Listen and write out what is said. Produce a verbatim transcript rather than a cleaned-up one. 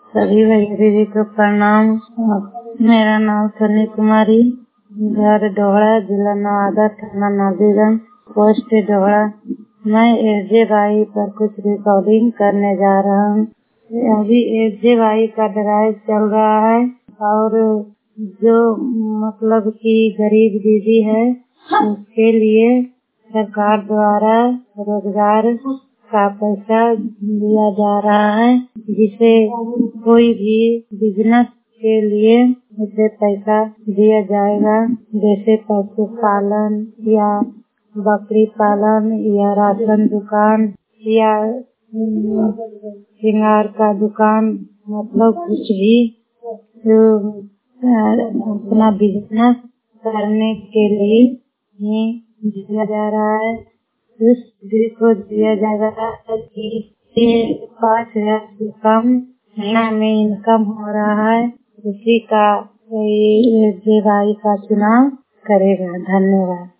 सभी भैया दीदी को प्रणाम। मेरा नाम सनी कुमारी, घर डोहरा, जिला नवादा, थाना नाजीगंज, पोस्ट डोहरा। मैं एसजे भाई पर कुछ रिकॉर्डिंग करने जा रहा हूँ। अभी एसजे भाई का ड्राइव चल रहा है और जो मतलब कि गरीब दीदी है उसके लिए सरकार द्वारा रोजगार का पैसा दिया जा रहा है, जिसे कोई भी बिजनेस के लिए उसे पैसा दिया जाएगा, जैसे पशुपालन या बकरी पालन या राशन दुकान या श्रृंगार का दुकान, मतलब कुछ भी जो अपना बिजनेस करने के लिए ही दिया जा रहा है। उस दीदी को दिया जा रहा है कि पाँच हजार से कम महीना में इनकम हो रहा है, उसी का ये भाई का चुनाव करेगा। धन्यवाद।